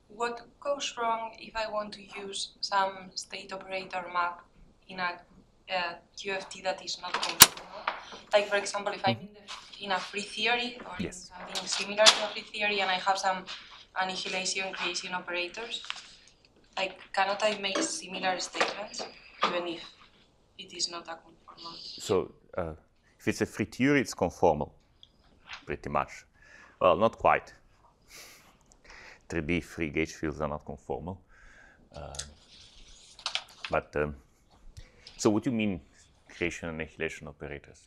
what goes wrong if I want to use some state operator map in a QFT that is not conformal? Like, for example, if I'm in a free theory or in something similar to a free theory and I have some annihilation creation operators, like, cannot I make similar statements even if it is not a conformal? So if it's a free theory, it's conformal, pretty much. Well, not quite. 3D free gauge fields are not conformal. So what do you mean creation and annihilation operators?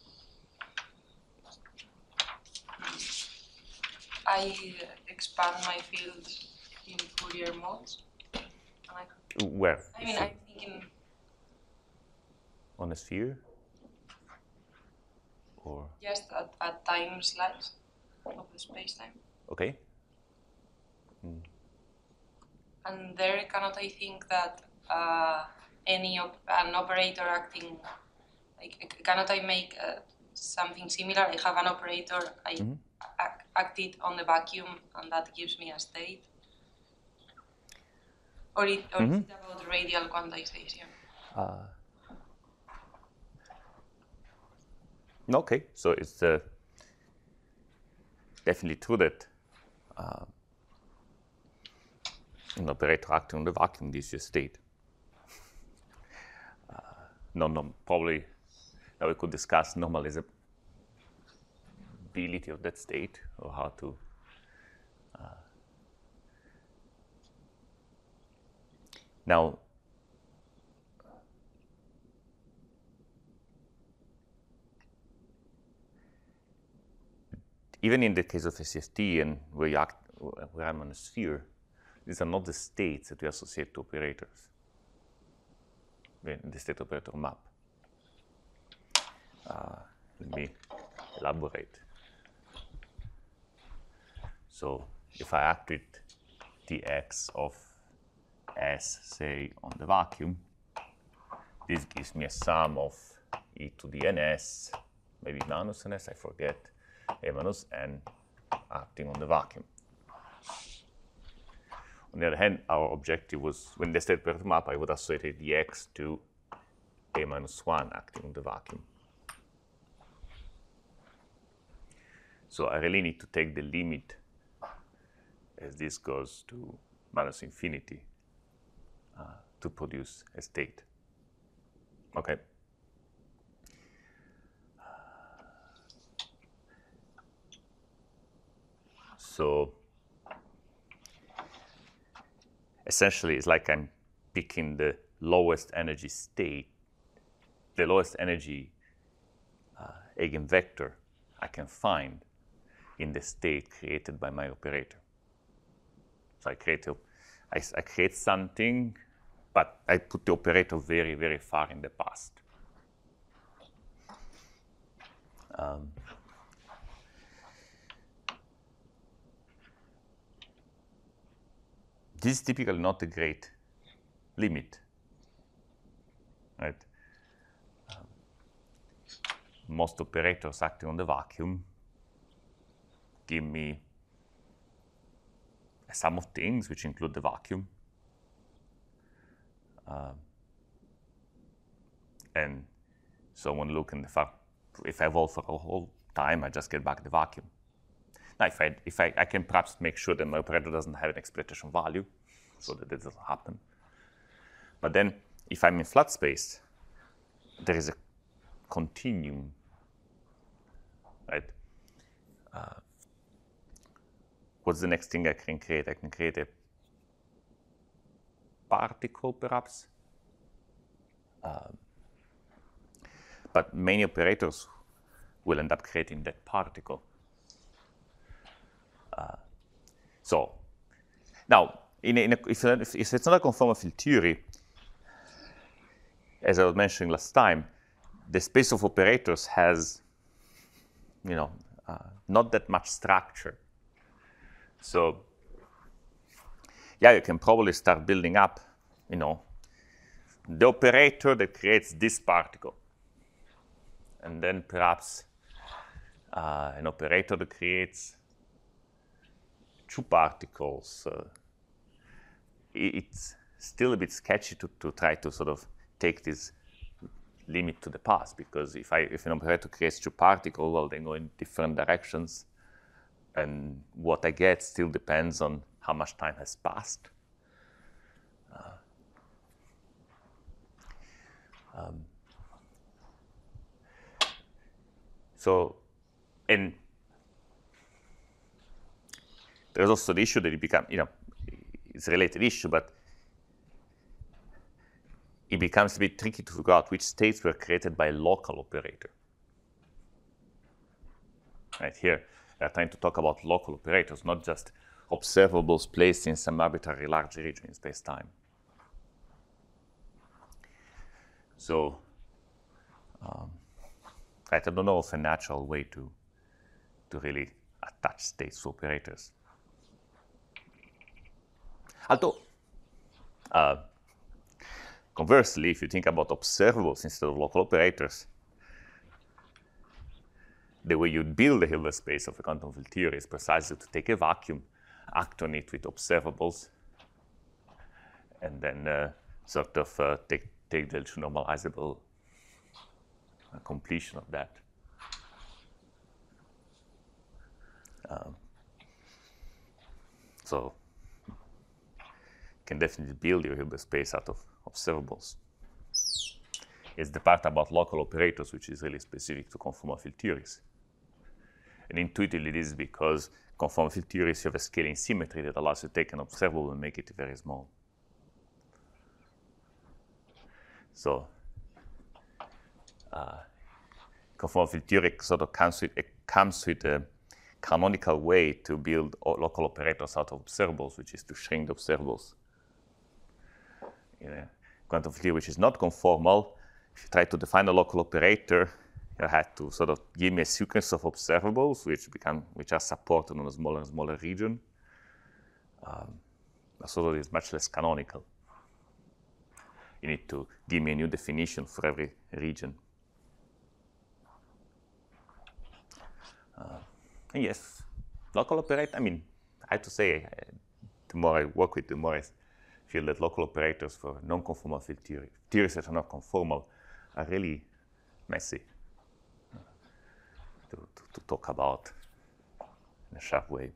I expand my field in Fourier modes. Where? I mean, I'm thinking on a sphere? Or just at time slice of the space-time. Okay. And there cannot I think that an operator acting, like, cannot I make something similar? I have an operator, I act it on the vacuum, and that gives me a state. Or is it about radial quantization? Okay, so it's definitely true that an operator acting on the vacuum gives you a state. Probably now we could discuss normalizability of that state, or how to now. Even in the case of SFT and where I'm on a sphere, these are not the states that we associate to operators in the state operator map. Let me elaborate. So if I act with dx of S, say, on the vacuum, this gives me a sum of e to the ns, maybe minus ns, I forget, a minus n acting on the vacuum. On the other hand, our objective was, when the state operator map, I would associate dx to a minus 1 acting on the vacuum. So I really need to take the limit as this goes to minus infinity to produce a state. Okay. So essentially, it's like I'm picking the lowest energy state, the lowest energy eigenvector I can find in the state created by my operator. So I create something, but I put the operator very, very far in the past. This is typically not a great limit, right? Most operators acting on the vacuum give me a sum of things which include the vacuum. And so when looking, if I evolve for a whole time, I just get back the vacuum. Now, if I can perhaps make sure that my operator doesn't have an exploitation value, so that it doesn't happen. But then, if I'm in flat space, there is a continuum, right? What's the next thing I can create? I can create a particle, perhaps. But many operators will end up creating that particle. So now, if it's not a conformal field theory, as I was mentioning last time, the space of operators has, not that much structure. So, yeah, you can probably start building up, the operator that creates this particle, and then perhaps an operator that creates two particles, it's still a bit sketchy to try to sort of take this limit to the past, because if an operator creates two particles, well, they go in different directions, and what I get still depends on how much time has passed. And there's also the issue that it becomes, it's a related issue, but it becomes a bit tricky to figure out which states were created by a local operator. Right here, we're trying to talk about local operators, not just observables placed in some arbitrary large region in space-time. So, I don't know of a natural way to really attach states to operators. Although, conversely, if you think about observables instead of local operators, the way you'd build the Hilbert space of a quantum field theory is precisely to take a vacuum, act on it with observables, and then sort of take the normalizable completion of that. So you can definitely build your Hilbert space out of observables. It's the part about local operators which is really specific to conformal field theories. And intuitively, this is because conformal field theories have a scaling symmetry that allows you to take an observable and make it very small. So conformal field theory sort of comes with a canonical way to build local operators out of observables, which is to shrink the observables. In a quantum field theory which is not conformal, if you try to define a local operator, you had to sort of give me a sequence of observables which are supported on a smaller and smaller region. So it is much less canonical. You need to give me a new definition for every region. And yes, local operator, I have to say, the more I work with, the more I feel that local operators for non-conformal field theory, theories that are not conformal, are really messy to talk about in a sharp way.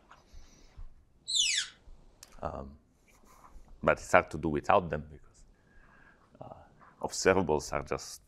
But it's hard to do without them, because observables are just,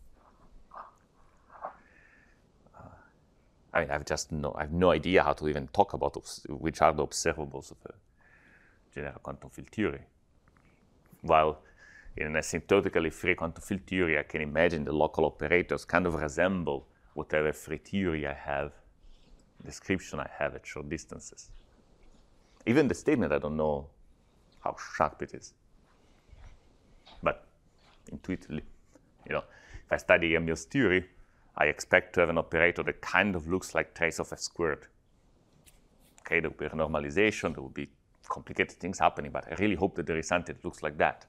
I have no idea how to even talk about which are the observables of a general quantum field theory. While in an asymptotically free quantum field theory, I can imagine the local operators kind of resemble whatever free theory I have, description I have at short distances. Even the statement, I don't know how sharp it is. But intuitively, if I study Emil's theory, I expect to have an operator that kind of looks like trace of f squared. Okay, there will be a normalization, there will be complicated things happening, but I really hope that there is something that looks like that.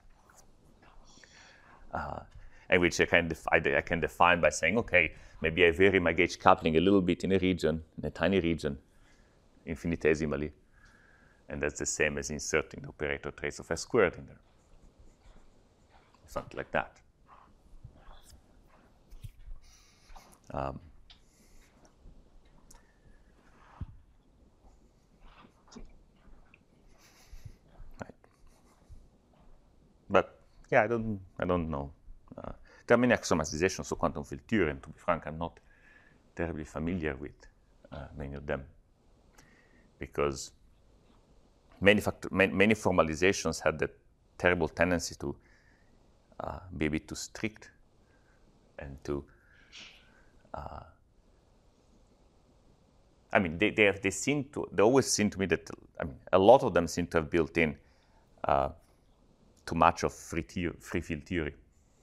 And which I can define by saying, okay, maybe I vary my gauge coupling a little bit in a region, in a tiny region, infinitesimally. And that's the same as inserting the operator trace of f squared in there. Something like that. Right. But yeah, I don't know. There are many axiomazizations of quantum field theory, and to be frank, I'm not terribly familiar with many of them, because many formalizations had the terrible tendency to be a bit too strict and to they always seem to me that, a lot of them seem to have built in too much of free field theory.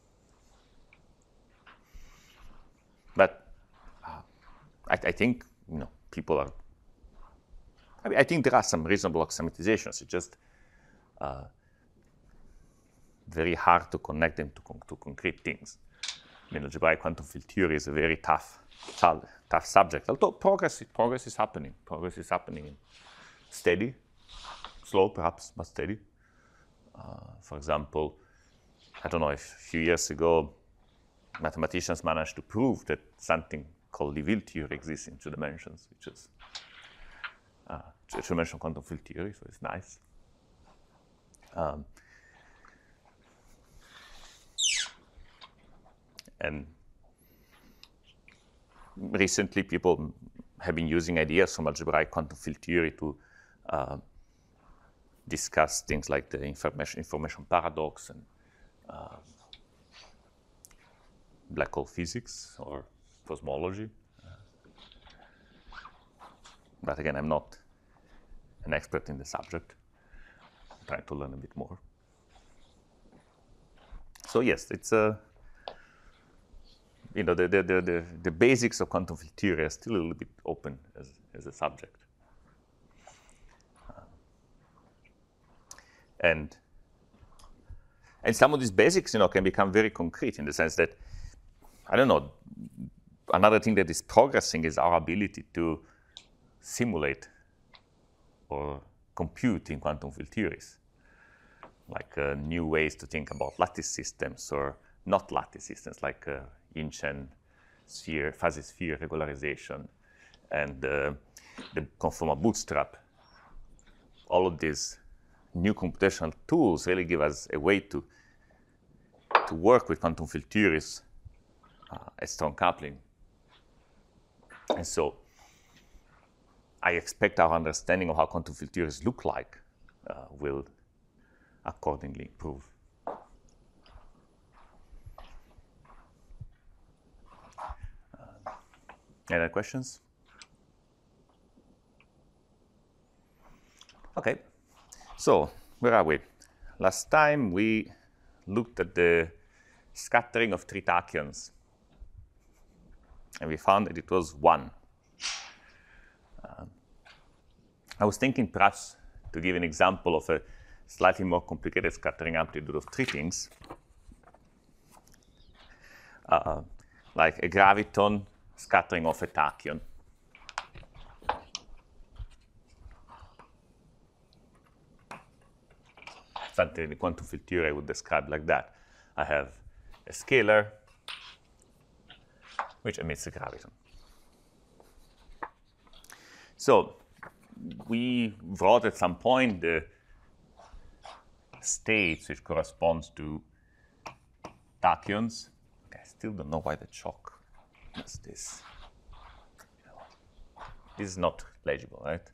But I think, people are, I think there are some reasonable axiomatizations. It's just very hard to connect them to concrete things. Algebraic quantum field theory is a very tough subject. Although progress is happening. Progress is happening. Steady, slow perhaps, but steady. For example, I don't know, if a few years ago, mathematicians managed to prove that something called Liouville theory exists in 2 dimensions, which is a 2-dimensional quantum field theory, so it's nice. And recently, people have been using ideas from algebraic quantum field theory to discuss things like the information paradox and black hole physics or cosmology. But again, I'm not an expert in the subject. I'm trying to learn a bit more. So yes, it's the basics of quantum field theory are still a little bit open as a subject. And some of these basics, can become very concrete in the sense that, I don't know, another thing that is progressing is our ability to simulate or compute in quantum field theories, like new ways to think about lattice systems or not lattice systems, like in-chain sphere, fuzzy sphere regularization, and the conformal bootstrap. All of these new computational tools really give us a way to work with quantum field theories at strong coupling. And so I expect our understanding of how quantum field theories look like will accordingly improve. Any other questions? Okay, so where are we? Last time we looked at the scattering of 3 tachyons, and we found that it was 1. I was thinking perhaps to give an example of a slightly more complicated scattering amplitude of 3 things, like a graviton scattering off a tachyon. Something in the quantum field theory I would describe like that. I have a scalar which emits a graviton. So we wrote at some point the states which corresponds to tachyons. Okay, I still don't know why the chalk does this. This is not legible, right?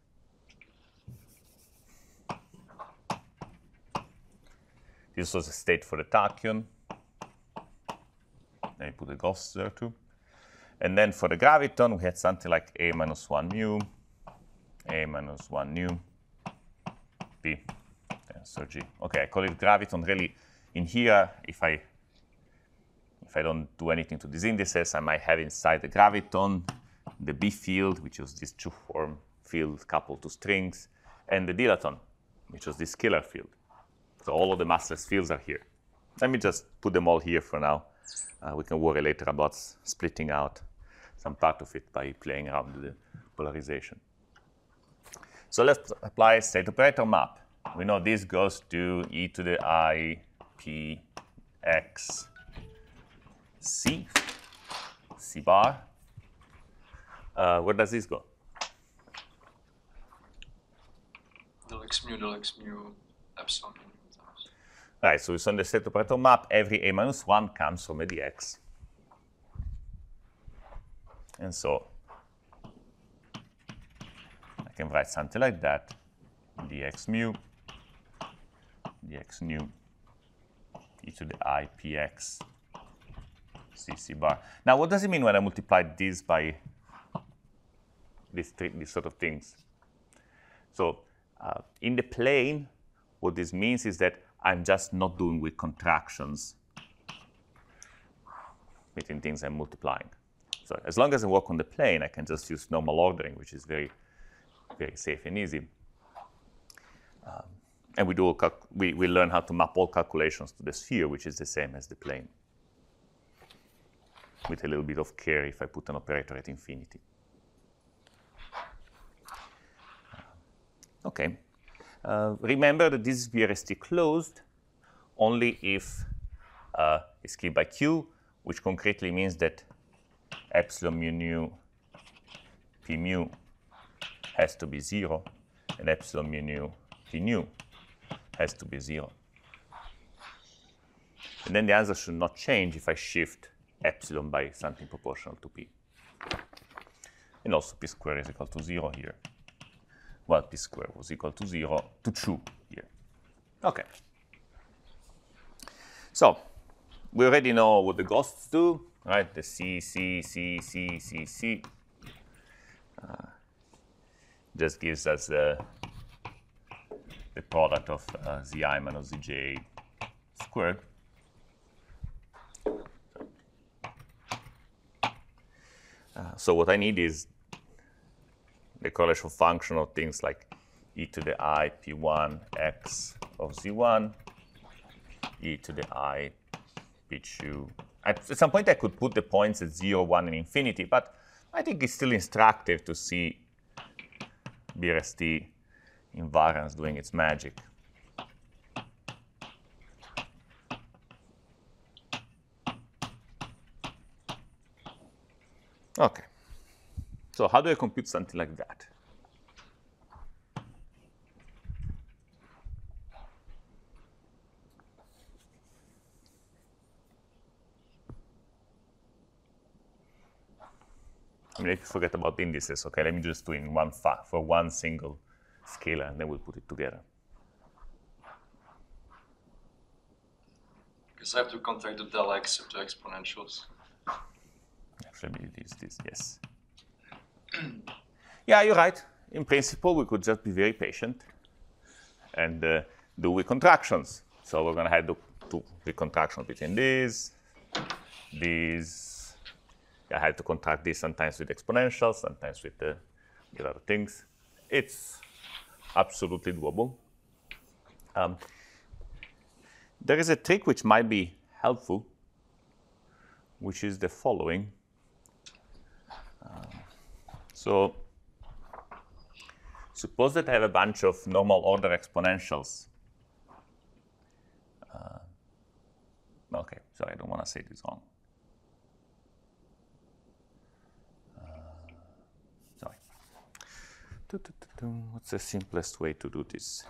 This was a state for the tachyon. Then you put a Gauss there too. And then for the graviton, we had something like A minus 1 mu, A minus 1 nu, B, so G. Okay, I call it graviton. Really, in here, if I don't do anything to these indices, I might have inside the graviton the B field, which is this 2-form field coupled to strings, and the dilaton, which was this scalar field. So all of the massless fields are here. Let me just put them all here for now. We can worry later about splitting out some part of it by playing around with the polarization. So let's apply state operator map. We know this goes to e to the I p x c, c bar. Where does this go? Del x mu, epsilon. Right, so it's on the state operator map. Every a minus 1 comes from a dx. And so I can write something like that. Dx mu, dx nu, e to the I px cc bar. Now, what does it mean when I multiply this by these sort of things? So in the plane, what this means is that I'm just not doing with contractions between things I'm multiplying. So as long as I work on the plane, I can just use normal ordering, which is very, very safe and easy. And we learn how to map all calculations to the sphere, which is the same as the plane, with a little bit of care if I put an operator at infinity. Okay. Remember that this is VRST closed, only if it's k by q, which concretely means that epsilon mu nu p mu has to be 0, and epsilon mu nu p nu has to be 0. And then the answer should not change if I shift epsilon by something proportional to p. And also p squared is equal to 0 here. Well, p squared was equal to 0, to 2 here. OK. So we already know what the ghosts do, right? The C, C, C, C, C, C. Just gives us the product of zi minus zj squared. So what I need is the correlation function of things like e to the I p1 x of z1, e to the I p2. At some point I could put the points at 0, 1, and infinity, but I think it's still instructive to see BRST invariance doing its magic. OK. So how do I compute something like that? I mean, if you forget about indices, OK, let me just do it in one for one single scalar, and then we'll put it together. Because I have to contract the del x into exponentials. Actually, this, yes. Yeah, you're right. In principle, we could just be very patient and do with contractions. So we're going to have to do the contractions between these. I had to contract this sometimes with exponentials, sometimes with other things. It's absolutely doable. There is a trick which might be helpful, which is the following. So suppose that I have a bunch of normal order exponentials. OK, sorry, I don't want to say this wrong. Sorry. What's the simplest way to do this?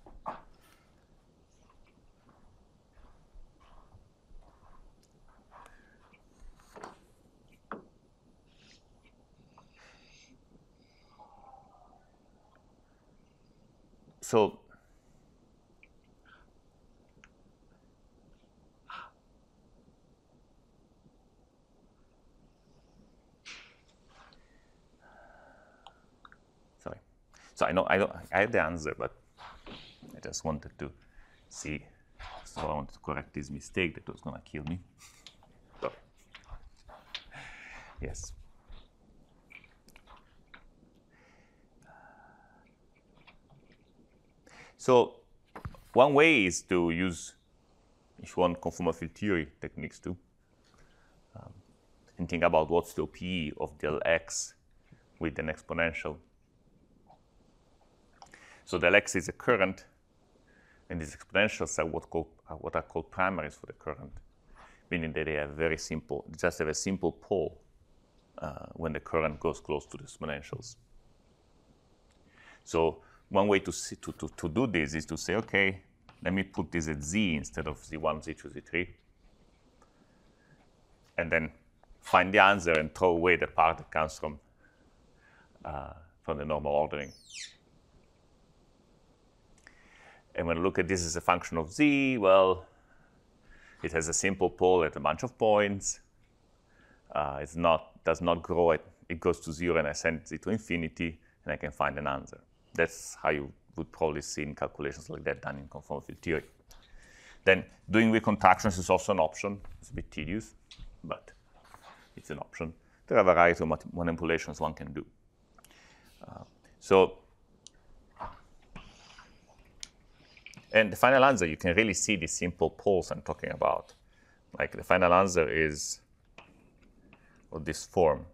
So sorry. So I have the answer, but I just wanted to see. So I wanted to correct this mistake that was going to kill me. Sorry. Yes. So one way is to use, if you want, conformal field theory techniques too, and think about what's the OPE of del x with an exponential. So del x is a current, and these exponentials are what are called primaries for the current, meaning that they have very simple, just have a simple pole when the current goes close to the exponentials. So one way to do this is to say, OK, let me put this at z instead of z1, z2, z3, and then find the answer and throw away the part that comes from the normal ordering. And when I look at this as a function of z, well, it has a simple pole at a bunch of points. Does not grow. It goes to 0, and I send it to infinity, and I can find an answer. That's how you would probably see in calculations like that done in conformal field theory. Then doing reconstructions is also an option. It's a bit tedious, but it's an option. There are a variety of manipulations one can do. And the final answer, you can really see the simple poles I'm talking about. Like the final answer is of this form.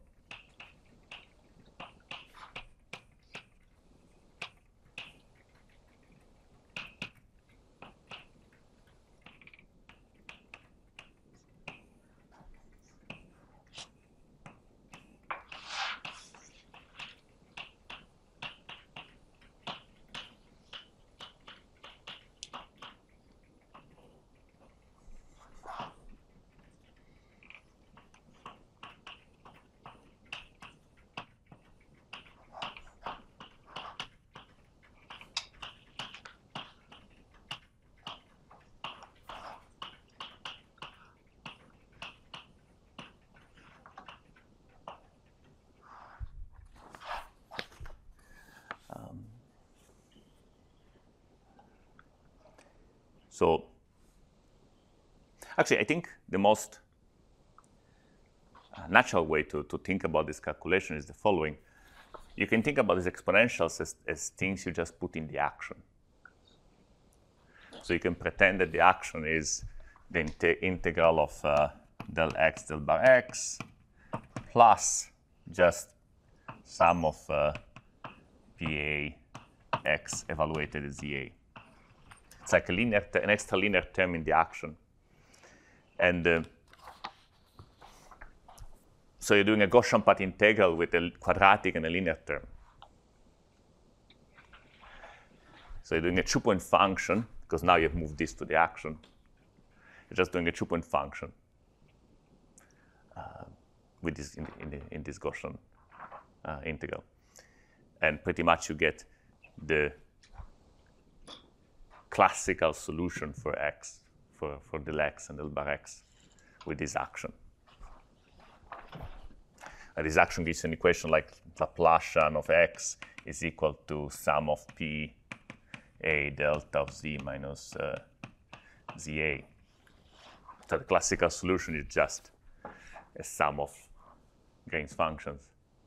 So actually, I think the most natural way to think about this calculation is the following. You can think about these exponentials as things you just put in the action. So you can pretend that the action is the integral of del x del bar x plus just sum of PA x evaluated as ZA. It's like an extra linear term in the action. And so you're doing a Gaussian path integral with a quadratic and a linear term. So you're doing a 2-point function, because now you've moved this to the action. You're just doing a 2-point function with this in this Gaussian integral. And pretty much you get the classical solution for x, for del x and del bar x with this action. This action gives you an equation like Laplacian of x is equal to sum of p a delta of z minus za. So the classical solution is just a sum of Green's functions.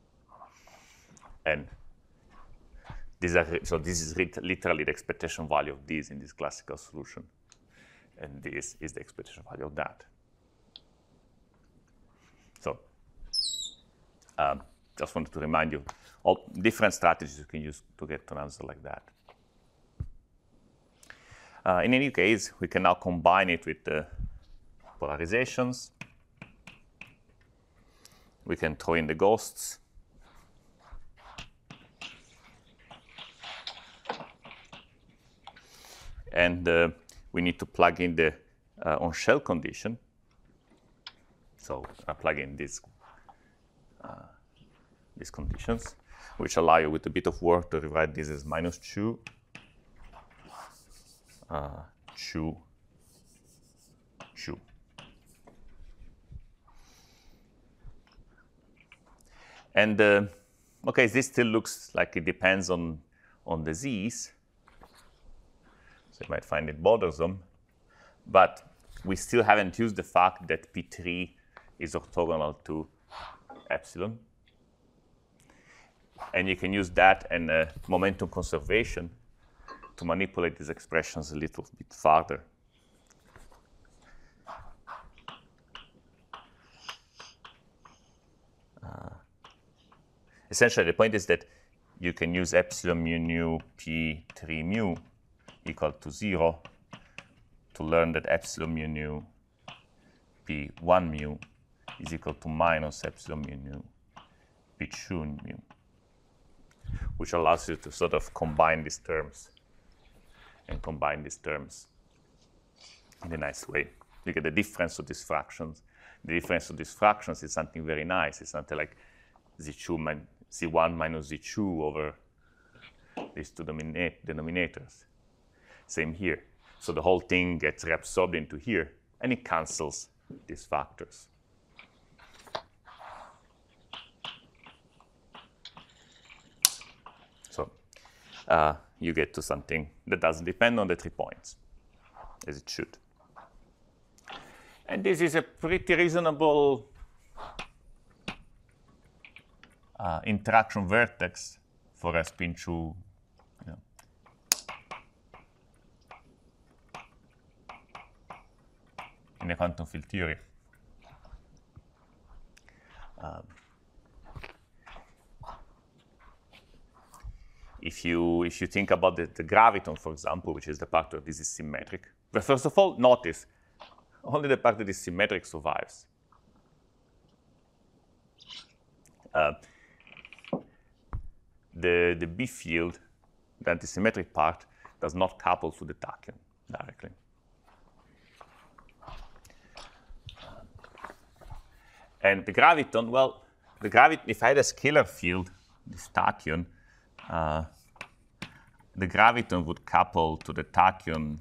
And these are, so this is literally the expectation value of these in this classical solution. And this is the expectation value of that. So just wanted to remind you all different strategies you can use to get to an answer like that. In any case, we can now combine it with the polarizations. We can throw in the ghosts. And we need to plug in the on-shell condition. So I plug in these conditions, which allow you with a bit of work to rewrite this as minus 2, 2, 2. And okay, this still looks like it depends on the z's. So you might find it bothersome, but we still haven't used the fact that P3 is orthogonal to epsilon. And you can use that and momentum conservation to manipulate these expressions a little bit farther. Essentially, the point is that you can use epsilon mu nu P3 mu equal to 0 to learn that epsilon mu nu P1 mu is equal to minus epsilon mu nu P2 mu, which allows you to sort of combine these terms and combine these terms in a nice way. You get the difference of these fractions. The difference of these fractions is something very nice. It's something like Z1 minus Z2 over these two denominators. Same here. So the whole thing gets reabsorbed into here, and it cancels these factors. So you get to something that doesn't depend on the 3 points, as it should. And this is a pretty reasonable interaction vertex for a spin-2, in a quantum field theory. If you think about the graviton, for example, which is the part where this is symmetric, but first of all, notice only the part that is symmetric survives. The B field, the antisymmetric part, does not couple to the tachyon directly. And the graviton, well, if I had a scalar field, this tachyon, the graviton would couple to the tachyon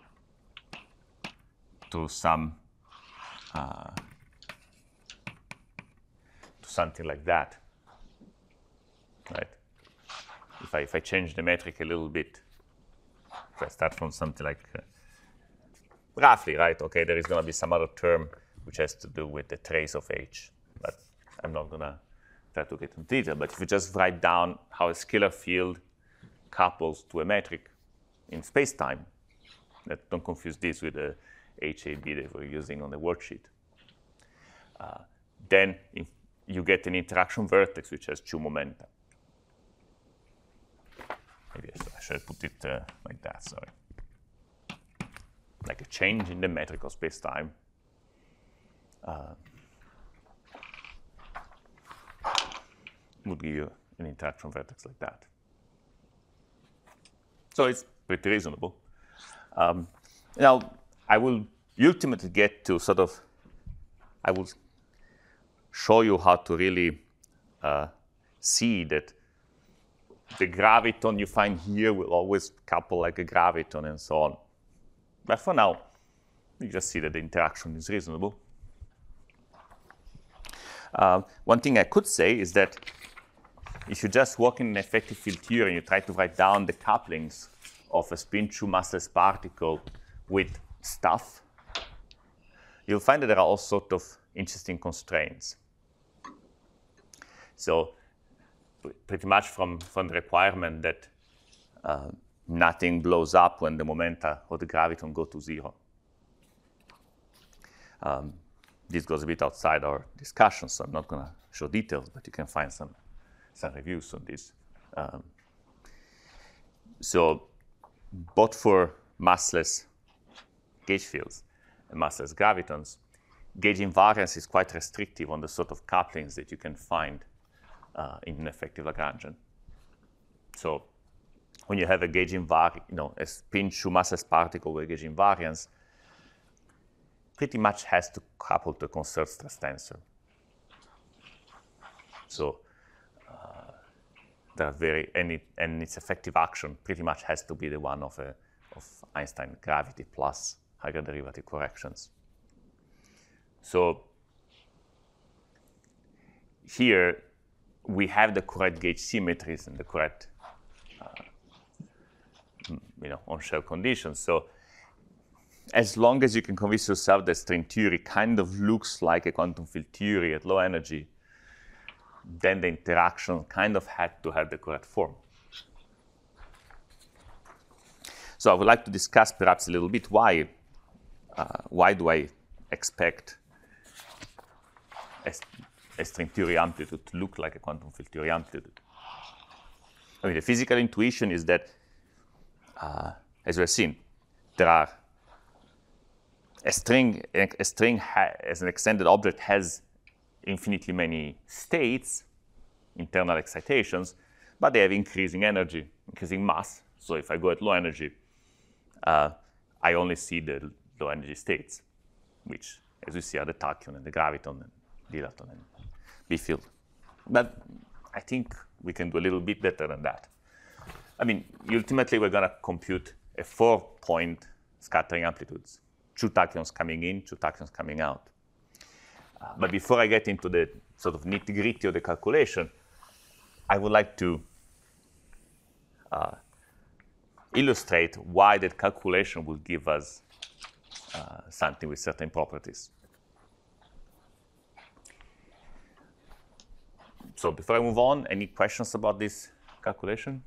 to some to something like that, right? If I change the metric a little bit, if I start from something like roughly, right? Okay, there is going to be some other term which has to do with the trace of H, but I'm not going to try to get into detail. But if you just write down how a scalar field couples to a metric in space-time, don't confuse this with the HAB that we're using on the worksheet. Then if you get an interaction vertex which has 2 momenta. Maybe I should put it like that, sorry. Like a change in the metric of space-time. Would give you an interaction vertex like that. So it's pretty reasonable. Now, I will ultimately get to sort of, I will show you how to really see that the graviton you find here will always couple like a graviton and so on. But for now, you just see that the interaction is reasonable. One thing I could say is that if you just work in an effective field theory and you try to write down the couplings of a spin-2 massless particle with stuff, you'll find that there are all sorts of interesting constraints. So pretty much from the requirement that nothing blows up when the momenta of the graviton go to 0. This goes a bit outside our discussion, so I'm not going to show details, but you can find some reviews on this. So both for massless gauge fields and massless gravitons, gauge invariance is quite restrictive on the sort of couplings that you can find in an effective Lagrangian. So when you have a gauge invariance, a spin-2 massless particle with gauge invariance, pretty much has to couple to a conserved stress tensor. So and its effective action pretty much has to be the one of Einstein gravity plus higher derivative corrections. So here we have the correct gauge symmetries and the correct on-shell conditions. So as long as you can convince yourself that string theory kind of looks like a quantum field theory at low energy, then the interaction kind of had to have the correct form. So I would like to discuss perhaps a little bit why do I expect a string theory amplitude to look like a quantum field theory amplitude. I mean, the physical intuition is that, as we've seen, there are a string as an extended object has infinitely many states, internal excitations, but they have increasing energy, increasing mass. So if I go at low energy, I only see the low energy states, which, as we see, are the tachyon and the graviton and dilaton and B field. But I think we can do a little bit better than that. I mean, ultimately, we're going to compute a 4-point scattering amplitudes, 2 tachyons coming in, 2 tachyons coming out. But before I get into the sort of nitty-gritty of the calculation, I would like to illustrate why that calculation will give us something with certain properties. So before I move on, any questions about this calculation?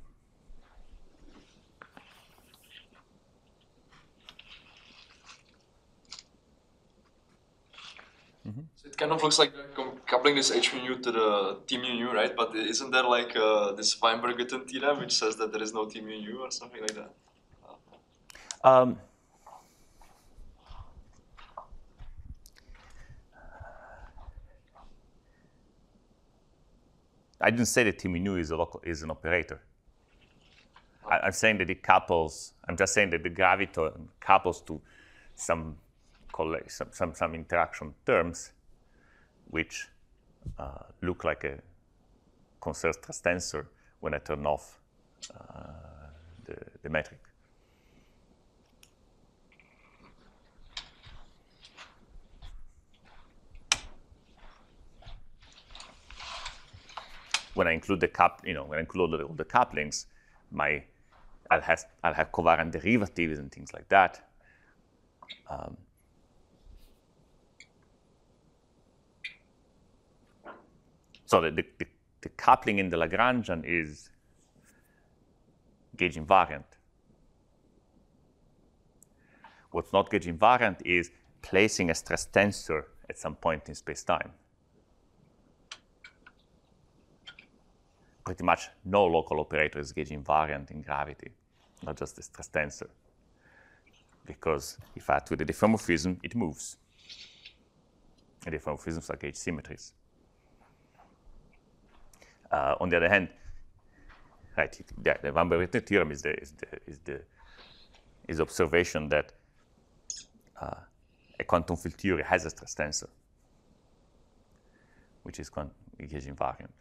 So it kind of looks like coupling this H mu nu to the T mu nu, right? But isn't there like this Weinberg-Witten theorem which says that there is no T mu nu or something like that? I didn't say that T mu nu is an operator. I'm saying that it couples. I'm just saying that the graviton couples to some interaction terms which look like a conserved stress tensor when I turn off the metric. When I include when I include all the couplings, I'll have covariant derivatives and things like that. So the coupling in the Lagrangian is gauge invariant. What's not gauge invariant is placing a stress tensor at some point in space-time. Pretty much no local operator is gauge invariant in gravity, not just the stress tensor. Because if I add to the diffeomorphism, it moves. And diffeomorphisms are gauge symmetries. On the other hand, right, the Van Bergen theorem is the observation that a quantum field theory has a stress tensor, which is gauge invariant.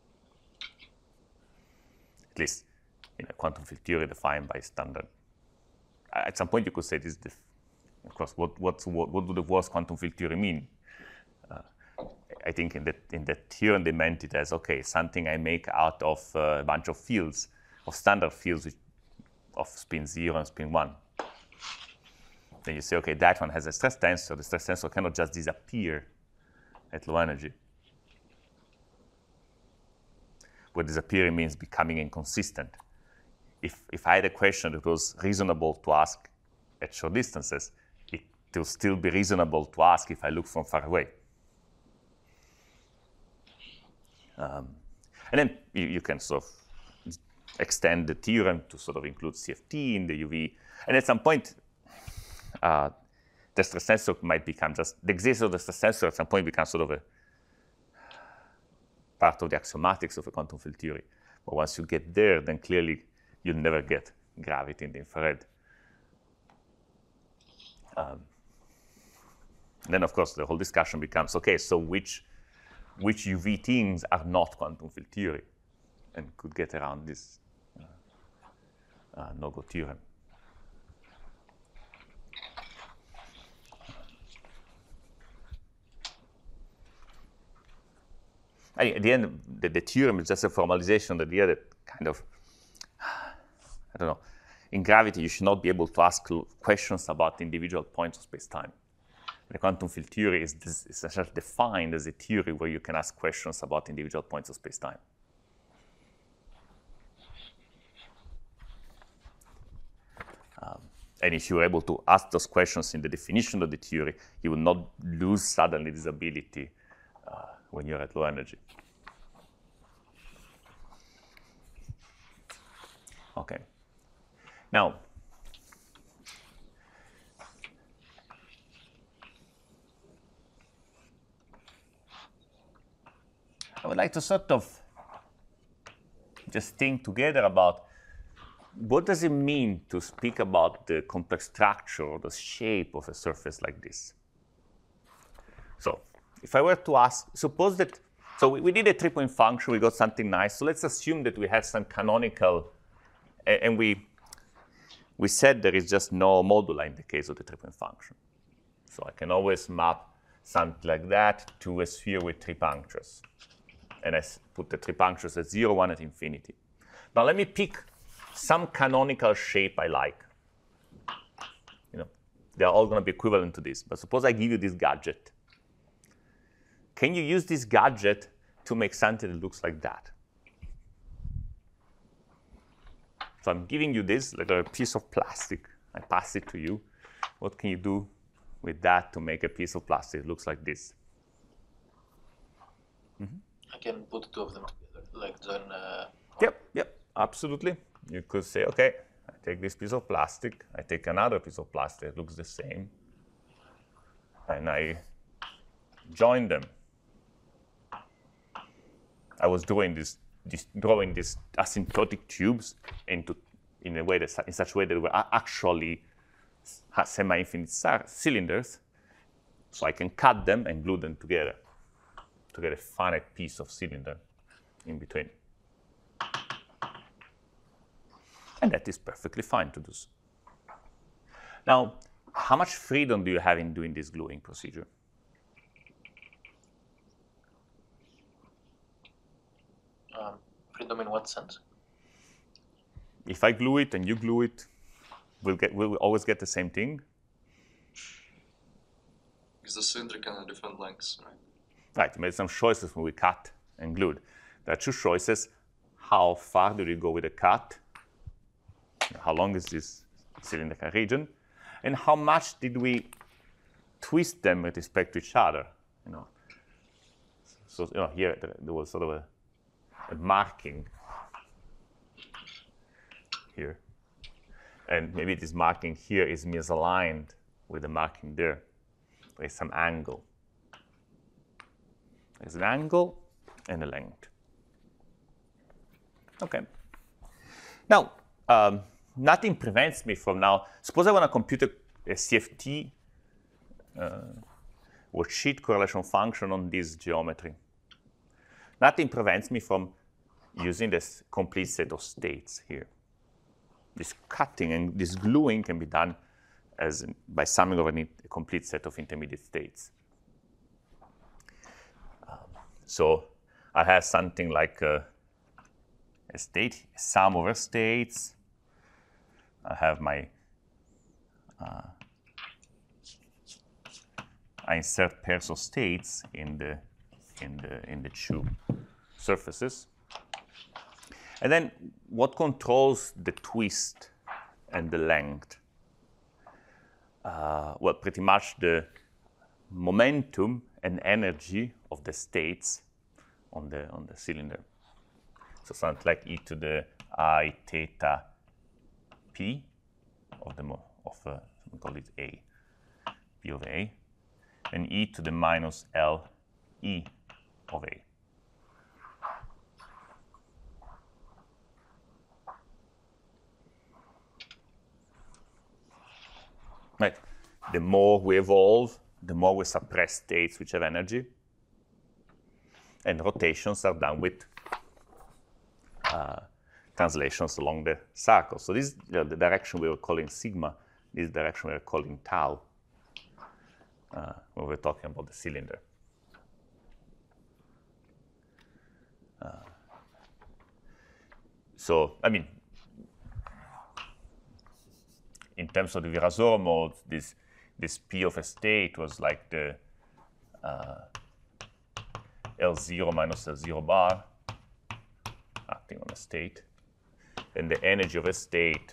At least in a quantum field theory defined by standard. At some point, you could say this. Of course, what do the words quantum field theory mean? I think in the theorem they meant it as, okay, something I make out of a bunch of fields, of standard fields of spin 0 and spin 1. Then you say, okay, that one has a stress tensor. The stress tensor cannot just disappear at low energy. What disappearing means becoming inconsistent. If I had a question that was reasonable to ask at short distances, it will still be reasonable to ask if I look from far away. And then you can sort of extend the theorem to sort of include CFT in the UV. And at some point, the stress tensor might become just, the existence of the stress tensor at some point becomes sort of a part of the axiomatics of a quantum field theory. But once you get there, then clearly you'll never get gravity in the infrared. Then, of course, the whole discussion becomes, okay, so which UV things are not quantum field theory and could get around this no-go theorem. At the end, the theorem is just a formalization of the idea that kind of, I don't know, in gravity, you should not be able to ask questions about individual points of space-time. The quantum field theory is essentially defined as a theory where you can ask questions about individual points of space-time. And if you're able to ask those questions in the definition of the theory, you will not lose suddenly this ability when you're at low energy. Okay. Now, I would like to sort of just think together about what does it mean to speak about the complex structure or the shape of a surface like this. So if I were to ask, suppose that, so we did a 3-point function, we got something nice. So let's assume that we have some canonical, and we said there is just no moduli in the case of the 3-point function. So I can always map something like that to a sphere with 3 punctures. And I put the 3 punctures at 0, 1, at infinity. Now let me pick some canonical shape I like. You know, they're all going to be equivalent to this. But suppose I give you this gadget. Can you use this gadget to make something that looks like that? So I'm giving you this, like a piece of plastic. I pass it to you. What can you do with that to make a piece of plastic that looks like this? Mm-hmm. I can put 2 of them together, like join. Yep, absolutely. You could say, okay, I take this piece of plastic, I take another piece of plastic that looks the same, and I join them. I was drawing these asymptotic tubes in such a way that they were actually semi-infinite cylinders, so I can cut them and glue them together to get a finite piece of cylinder in between. And that is perfectly fine to do so. Now, how much freedom do you have in doing this gluing procedure? Freedom in what sense? If I glue it and you glue it, we'll always get the same thing. Because the cylinder can have different lengths, right? Right, we made some choices when we cut and glued. There are two choices. How far do we go with the cut? How long is this cylindrical region? And how much did we twist them with respect to each other? So here there was sort of a marking here. And maybe this marking here is misaligned with the marking there. There's some angle. There's an angle and a length. Okay. Now, nothing prevents me from now. Suppose I want to compute a CFT worksheet correlation function on this geometry. Nothing prevents me from using this complete set of states here. This cutting and this gluing can be done by summing over a complete set of intermediate states. So I have something like a state, a sum over states. I have my I insert pairs of states in the two surfaces. And then what controls the twist and the length? Well, pretty much the momentum and energy of the states on the cylinder. So something like e to the I theta p of we call it A, P of A, and e to the minus L E of A. Right. The more we evolve, the more we suppress states which have energy. And rotations are done with translations along the circle. So this is the direction we were calling sigma. This is the direction we were calling tau when we were talking about the cylinder. So, I mean, in terms of the Virasoro mode, this P of a state was like the L0 minus L0 bar acting on a state. And the energy of a state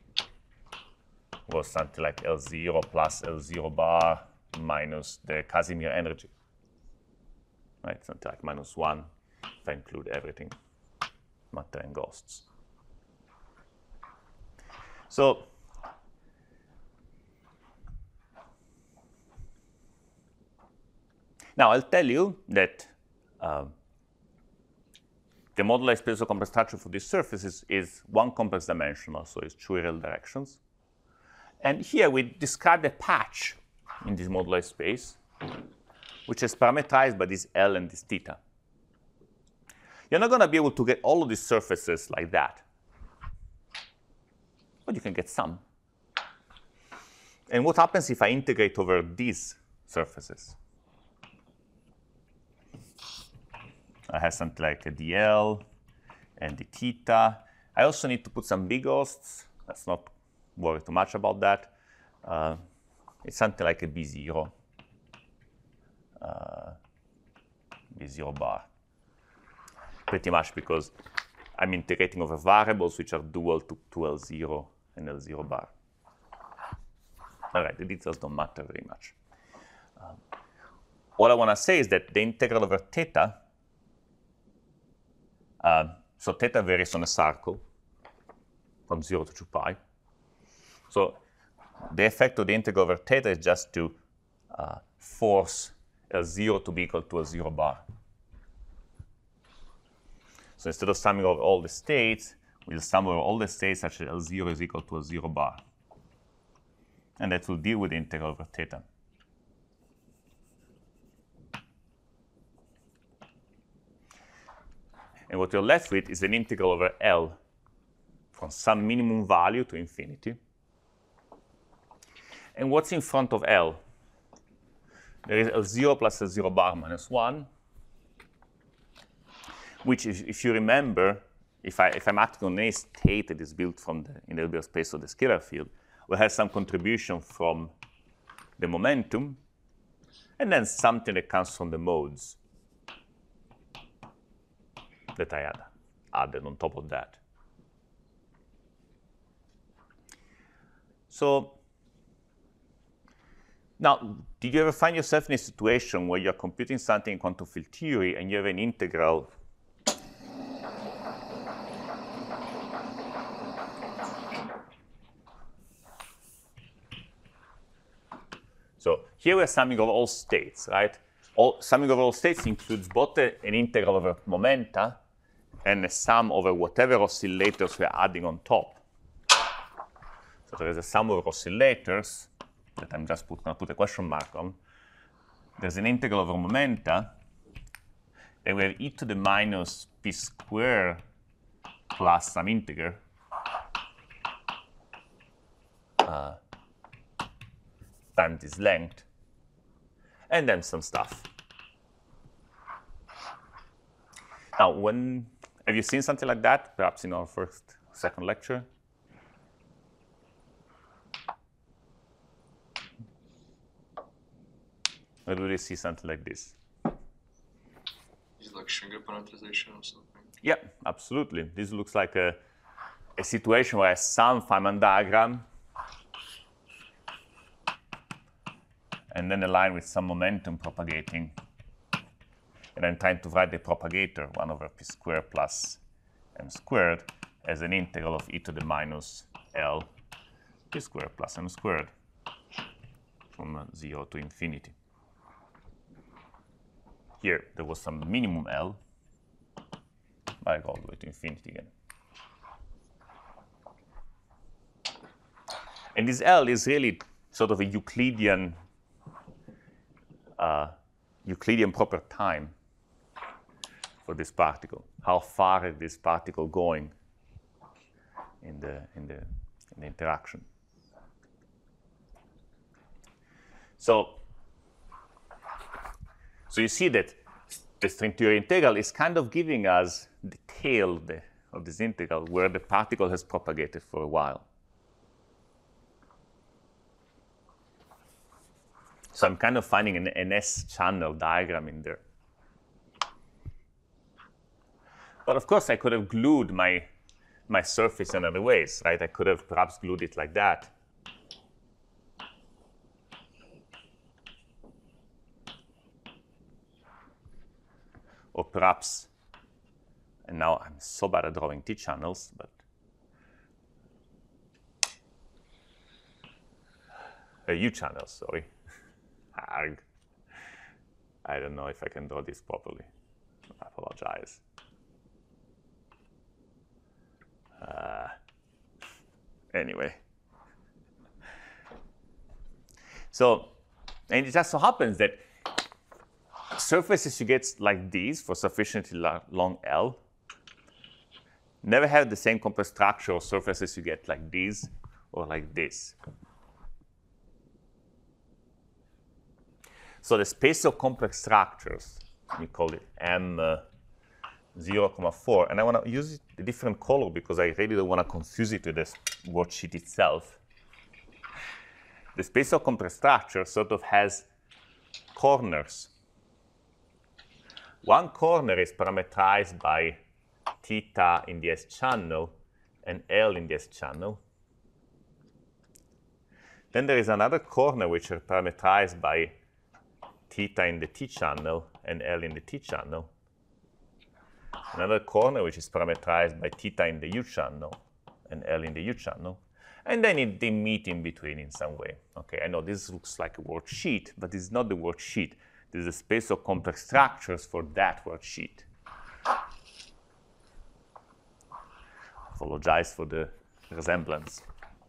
was something like L0 plus L0 bar minus the Casimir energy. Right, something like -1 if I include everything, matter and ghosts. So now I'll tell you that the moduli space of complex structure for these surfaces is one complex dimensional, so it's two real directions. And here we describe a patch in this moduli space, which is parameterized by this L and this theta. You're not going to be able to get all of these surfaces like that, but you can get some. And what happens if I integrate over these surfaces? I have something like a dl and the theta. I also need to put some big ghosts. Let's not worry too much about that. It's something like a B0. B0 bar. Pretty much because I'm integrating over variables which are dual to L0 and L0 bar. All right, the details don't matter very much. All I want to say is that the integral over theta, so theta varies on a circle from 0 to 2 pi. So the effect of the integral over theta is just to force L0 to be equal to L0 bar. So instead of summing over all the states, we'll sum over all the states such that L0 is equal to L0 bar. And that will deal with the integral over theta. And what you're left with is an integral over L from some minimum value to infinity. And what's in front of L? There is L0 plus L0 bar minus 1, which, if you remember, if I'm acting on a state that is built from the integral space of the scalar field, will have some contribution from the momentum and then something that comes from the modes that I added on top of that. So now, did you ever find yourself in a situation where you're computing something in quantum field theory and you have an integral so here we're summing of all states, right? Summing of all states includes both an integral over momenta and a sum over whatever oscillators we're adding on top. So there is a sum over oscillators that I'm just going to put a question mark on. There's an integral over momenta. Then we have e to the minus p squared plus some integer times this length, and then some stuff. Now, have you seen something like that? Perhaps in our second lecture? Or do they see something like this? Is it like Schwinger parameterization or something? Yeah, absolutely. This looks like a situation where I have some Feynman diagram and then a line with some momentum propagating. And I'm trying to write the propagator, 1 over p squared plus m squared, as an integral of e to the minus L p squared plus m squared from 0 to infinity. Here, there was some minimum L. I go all the way to infinity again. And this L is really sort of a Euclidean proper time for this particle. How far is this particle going in the interaction? So you see that the string theory integral is kind of giving us the tail of this integral where the particle has propagated for a while. So I'm kind of finding an S-channel diagram in there. But of course, I could have glued my surface in other ways, right? I could have perhaps glued it like that. Or perhaps, and now I'm so bad at drawing T-channels, but U-channels, sorry. Arg. I don't know if I can draw this properly. I apologize. Anyway. So, and it just so happens that surfaces you get like these for sufficiently long L never have the same complex structure of surfaces you get like these or like this. So the space of complex structures, we call it M 0,4, and I want to use a different color because I really don't want to confuse it with the worksheet itself. The space of complex structures sort of has corners. One corner is parameterized by theta in the S channel and L in the S channel. Then there is another corner which is parameterized by theta in the T channel and L in the T channel. Another corner which is parameterized by theta in the U channel and L in the U channel. And then they meet in between in some way. Okay, I know this looks like a worksheet, but this is not the worksheet. This is a space of complex structures for that worksheet. Apologize for the resemblance.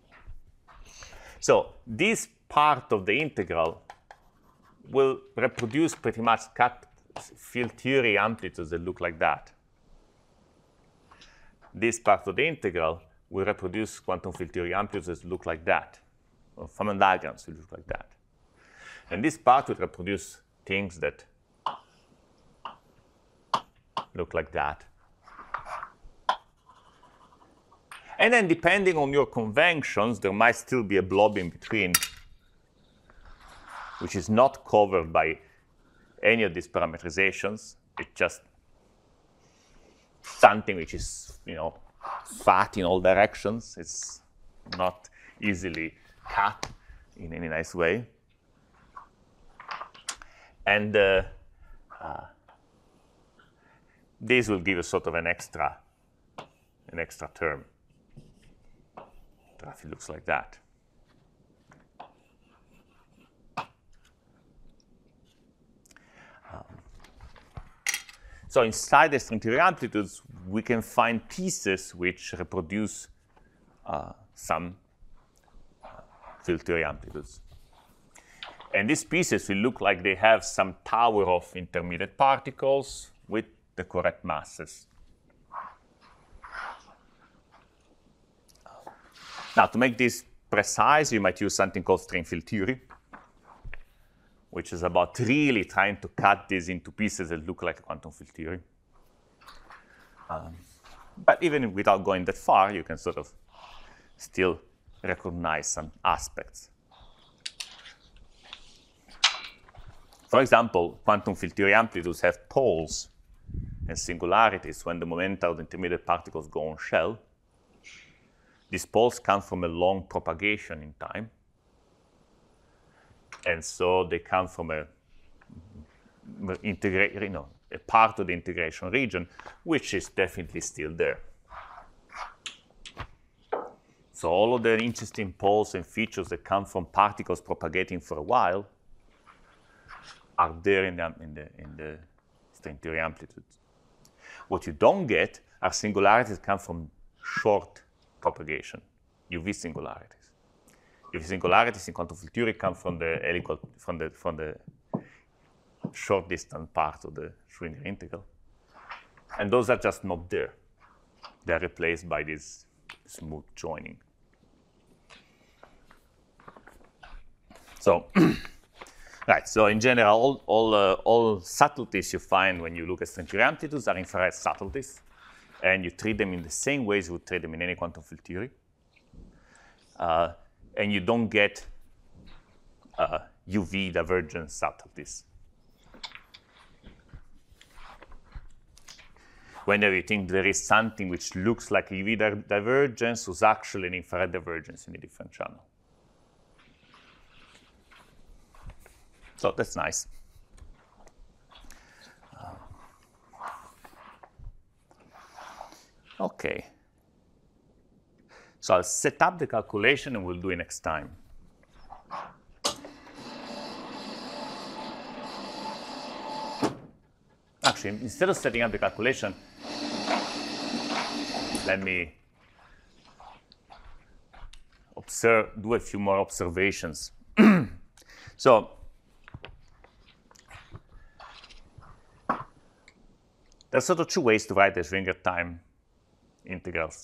So this part of the integral will reproduce pretty much cut field theory amplitudes that look like that. This part of the integral will reproduce quantum field theory amplitudes that look like that. Or Feynman diagrams will look like that. And this part will reproduce things that look like that. And then depending on your conventions, there might still be a blob in between which is not covered by any of these parameterizations. It's just something which is, fat in all directions. It's not easily cut in any nice way. And this will give us sort of an extra term. If it looks like that. So inside the string theory amplitudes, we can find pieces which reproduce some field theory amplitudes. And these pieces will look like they have some tower of intermediate particles with the correct masses. Now, to make this precise, you might use something called string field theory, which is about really trying to cut this into pieces that look like a quantum field theory. But even without going that far, you can sort of still recognize some aspects. For example, quantum field theory amplitudes have poles and singularities when the momenta of the intermediate particles go on shell. These poles come from a long propagation in time. And so they come from a part of the integration region, which is definitely still there. So all of the interesting poles and features that come from particles propagating for a while are there in the string theory amplitudes. What you don't get are singularities that come from short propagation, UV singularities. UV singularities in quantum field theory come from the from the short distance part of the Schrödinger integral, and those are just not there. They are replaced by this smooth joining. So, right. So in general, all subtleties you find when you look at string theory amplitudes are infrared subtleties, and you treat them in the same ways you would treat them in any quantum field theory. And you don't get UV divergence subtleties. Whenever you think there is something which looks like a UV divergence, was actually an infrared divergence in a different channel. So that's nice. Okay. So I'll set up the calculation and we'll do it next time. Actually, instead of setting up the calculation, let me do a few more observations. So there's sort of two ways to write the Schrödinger time integrals.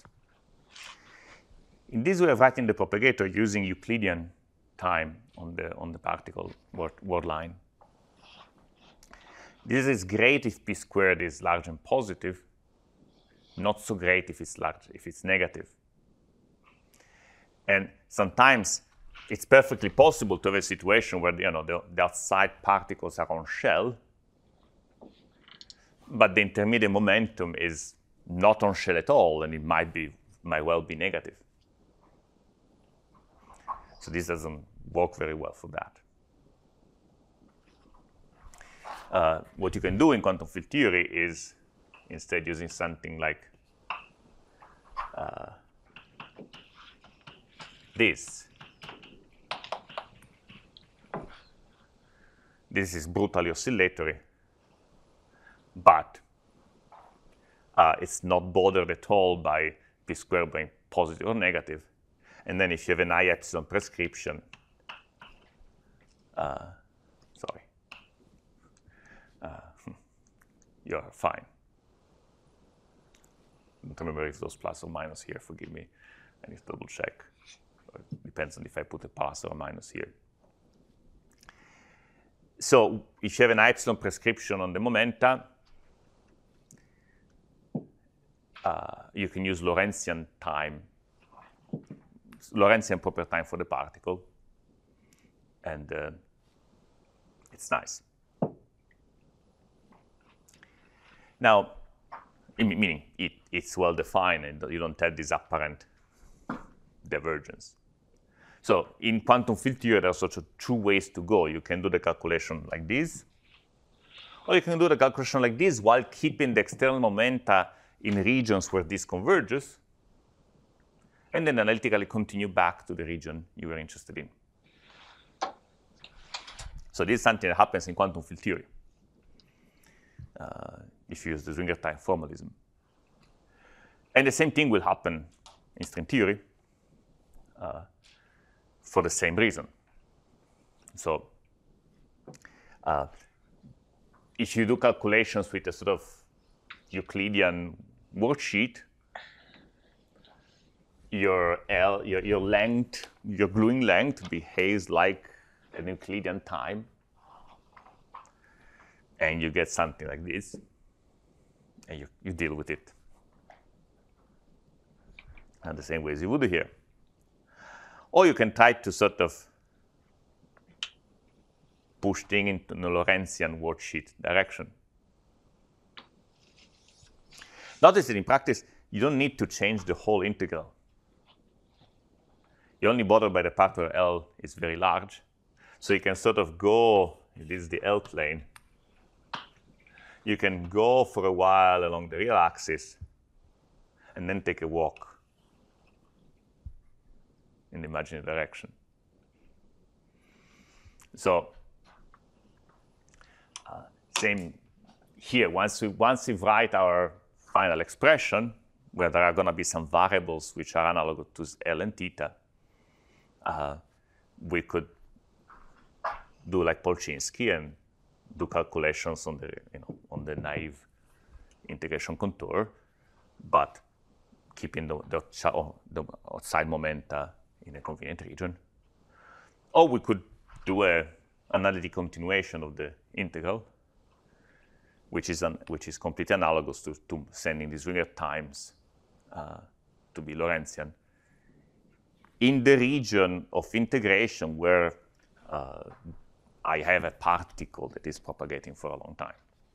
In this way of writing the propagator using Euclidean time on the particle word line. This is great if p squared is large and positive, not so great if it's negative. And sometimes it's perfectly possible to have a situation where the outside particles are on shell, but the intermediate momentum is not on shell at all, and it might well be negative. So this doesn't work very well for that. What you can do in quantum field theory is instead using something like this. This is brutally oscillatory, but it's not bothered at all by p squared being positive or negative. And then if you have an I epsilon prescription, you're fine. I don't remember if those plus or minus here, forgive me. I need to double check. It depends on if I put a plus or a minus here. So if you have an I epsilon prescription on the momenta, you can use Lorentzian time, Lorentzian proper time for the particle. And It's nice. Now, meaning it's well defined and you don't have this apparent divergence. So in quantum field theory, there are sort of two ways to go. You can do the calculation like this, or you can do the calculation like this while keeping the external momenta in regions where this converges, and then analytically continue back to the region you were interested in. So this is something that happens in quantum field theory if you use the Zwinger time formalism. And the same thing will happen in string theory for the same reason. So if you do calculations with a sort of Euclidean worksheet, your length, your gluing length behaves like an Euclidean time, and you get something like this, and you deal with it. And the same way as you would do here. Or you can try to sort of push things into the Lorentzian worksheet direction. Notice that in practice, you don't need to change the whole integral. You're only bothered by the part where L is very large. So you can sort of go, this is the L plane. You can go for a while along the real axis and then take a walk in the imaginary direction. So same here. Once we write our final expression, where there are going to be some variables which are analogous to L and theta, we could do like Polchinski and do calculations on the on the naive integration contour, but keeping the outside momenta in a convenient region. Or we could do an analytic continuation of the integral, which is completely analogous to sending the Zwinger times to be Lorentzian in the region of integration where I have a particle that is propagating for a long time.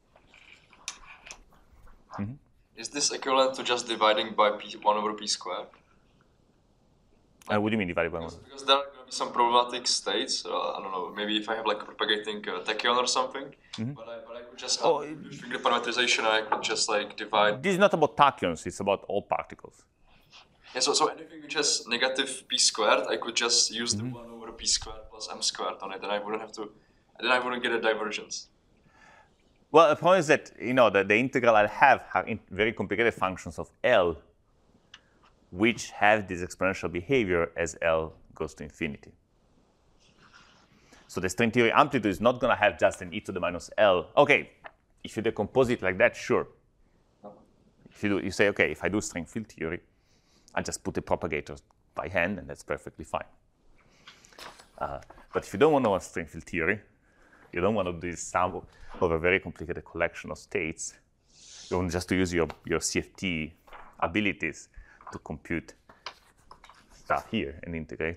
Mm-hmm. Is this equivalent to just dividing by 1 over p squared? What do you mean divided by 1? Because there are going to be some problematic states. I don't know, maybe if I have like a propagating tachyon or something, mm-hmm. but I could just using the parameterization, I could just like divide. This is not about tachyons, it's about all particles. Yeah, so anything which has negative p squared, I could just use mm-hmm. the 1 over p squared plus m squared on it, and I wouldn't have to, and then I wouldn't get a divergence. Well, the point is that the integral I'll have are very complicated functions of L, which have this exponential behavior as L goes to infinity. So the string theory amplitude is not going to have just an e to the minus L. Okay, if you decompose it like that, sure. If you say, okay, if I do string field theory, I just put the propagators by hand, and that's perfectly fine. But if you don't want to do string field theory, you don't want to do this sum of a very complicated collection of states. You want just to use your CFT abilities to compute stuff here and integrate.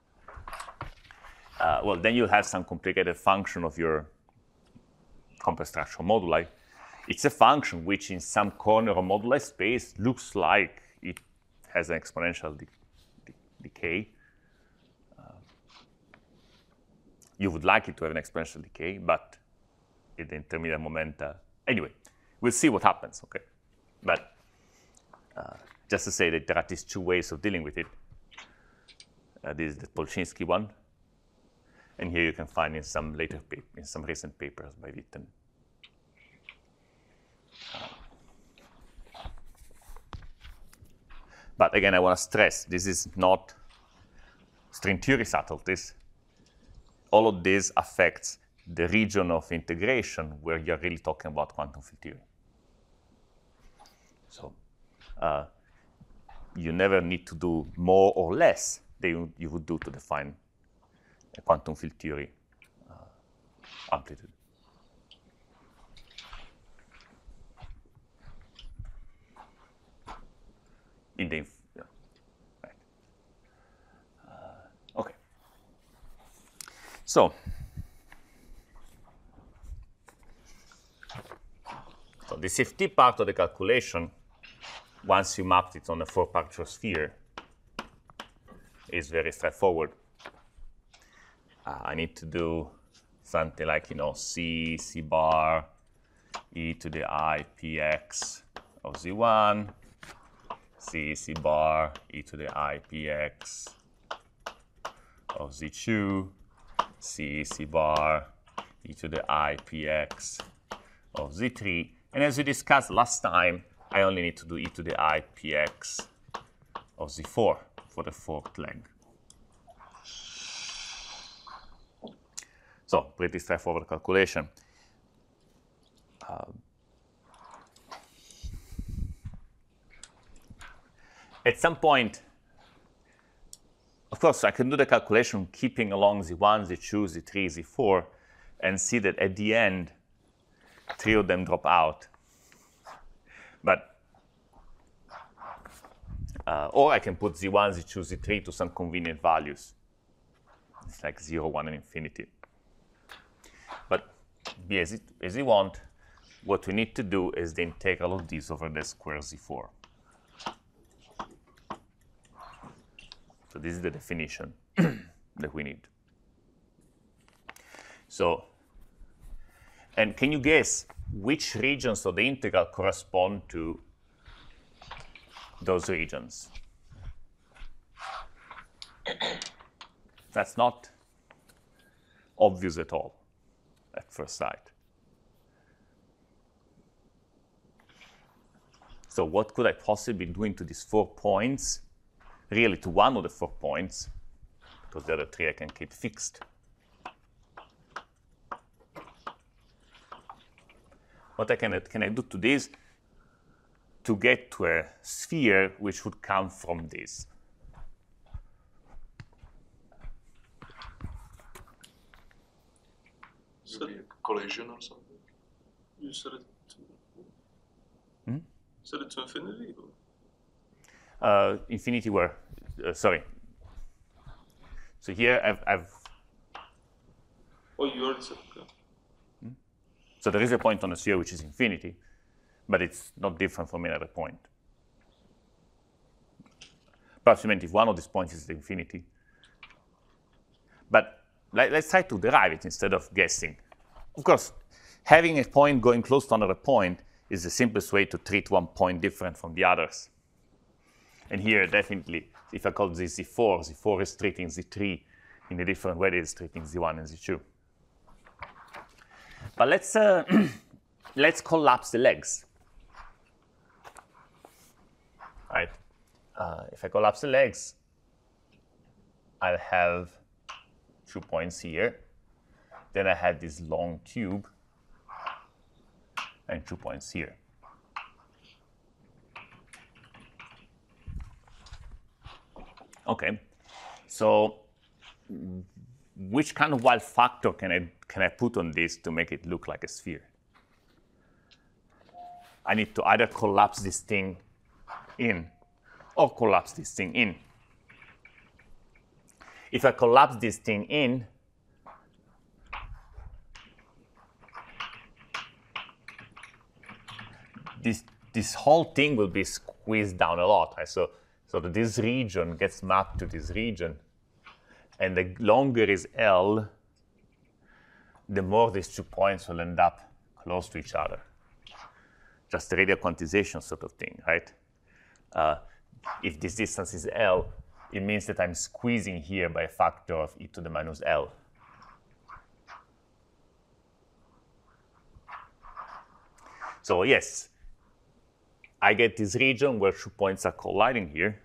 Well, then you have some complicated function of your complex structural moduli. It's a function which in some corner of moduli space looks like it has an exponential decay. You would like it to have an exponential decay, but in the intermediate momenta. Anyway, we'll see what happens, okay? But just to say that there are these two ways of dealing with it. This is the Polchinski one. And here you can find in some recent papers by Witten. But again, I want to stress, this is not string theory subtleties. All of this affects the region of integration where you're really talking about quantum field theory. So you never need to do more or less than you would do to define a quantum field theory amplitude. In the right. Okay. So the CFT part of the calculation, once you mapped it on a 4-puncture sphere, is very straightforward. I need to do something like, C bar e to the I px of z1, C bar e to the I px of z2, C bar e to the I px of z3. And as we discussed last time, I only need to do e to the I px of z4 for the fourth leg. So, pretty straightforward calculation. At some point, of course, I can do the calculation keeping along z1, z2, z3, z4, and see that at the end, 3 of them drop out. But, or I can put z1, z2, z3 to some convenient values. It's like 0, 1, and infinity. But be as you want, what we need to do is the integral of this over the square z4. So this is the definition that we need. So, and can you guess which regions of the integral correspond to those regions? That's not obvious at all at first sight. So what could I possibly be doing to these 4 points? Really to one of the 4 points, because the other 3 I can keep fixed. What can I do to this to get to a sphere which would come from this? Maybe a collision or something. You set it to, set it to infinity? Infinity where? Sorry. So here I've Oh, you already said, okay. So there is a point on the sphere which is infinity, but it's not different from any other point. Perhaps you meant if one of these points is infinity. But let's try to derive it instead of guessing. Of course, having a point going close to another point is the simplest way to treat one point different from the others. And here, definitely, if I call this z4, z4 is treating z3 in a different way than it's treating z1 and z2. But let's collapse the legs. Right? If I collapse the legs, I'll have 2 points here. Then I had this long tube and 2 points here. Okay, so which kind of wild factor can I put on this to make it look like a sphere? I need to either collapse this thing in or collapse this thing in. If I collapse this thing in, this whole thing will be squeezed down a lot. Right? So that this region gets mapped to this region. And the longer is L, the more these 2 points will end up close to each other. Just a radial quantization sort of thing, right? If this distance is L, it means that I'm squeezing here by a factor of e to the minus L. So yes, I get this region where 2 points are colliding here.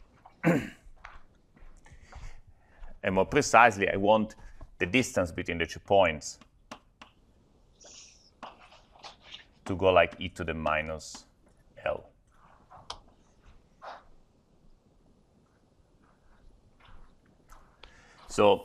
And more precisely, I want the distance between the 2 points to go like e to the minus L. So